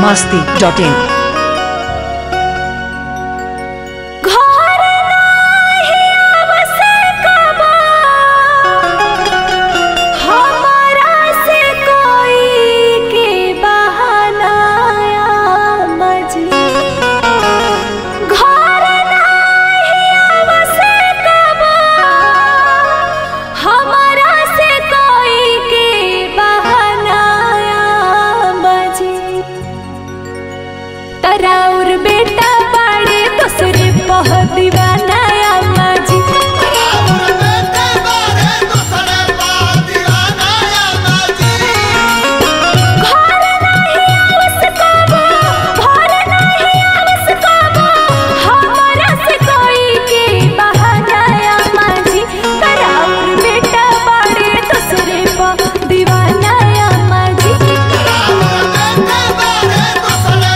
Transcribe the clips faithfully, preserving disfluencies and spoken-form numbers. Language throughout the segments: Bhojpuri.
masti dot in. राउर बेटा बड़े दूसरे पह दीवाना अम्मा जी। राउर बेटा बड़े दूसरे पह दीवाना अम्मा जी। घर नहीं आवस कबो, घर नहीं आवस कबो, हमरा से कोई के बहाना अम्मा जी। राउर बेटा बड़े दूसरे पह दीवाना अम्मा जी। राउर बेटा बड़े दूसरे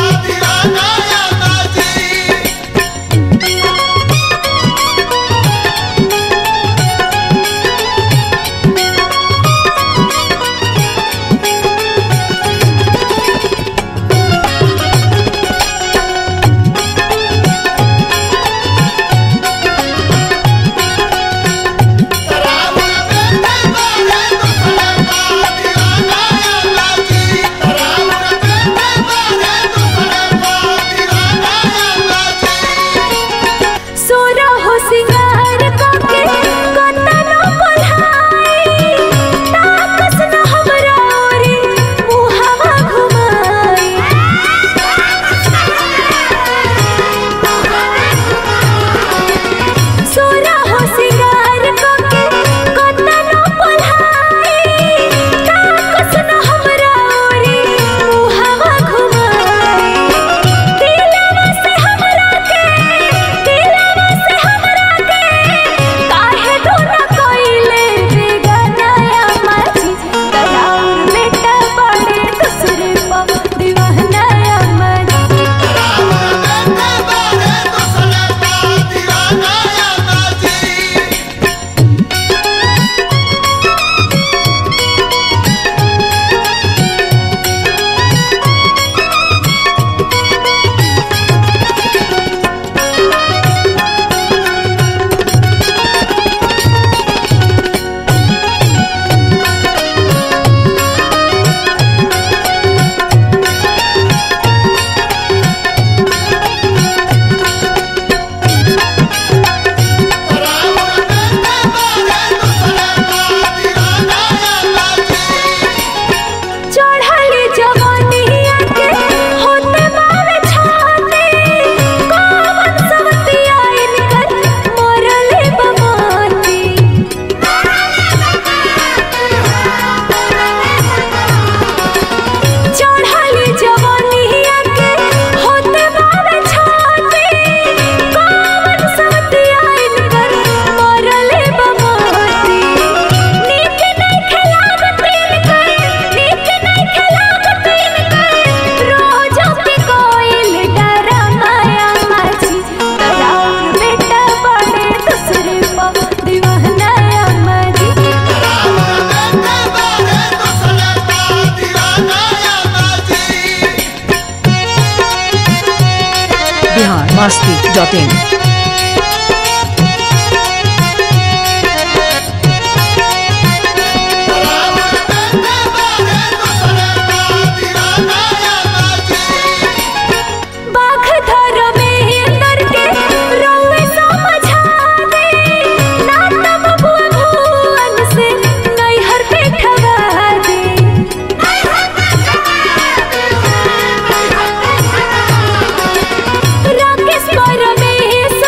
masti dot in. राकेश पर में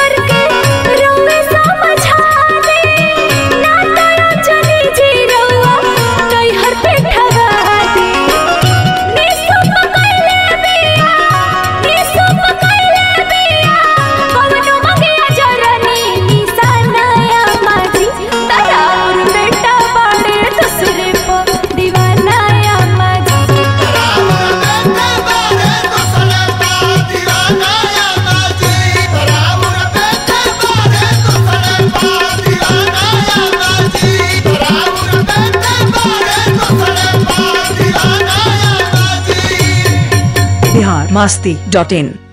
बिहार मस्ती डॉट इन।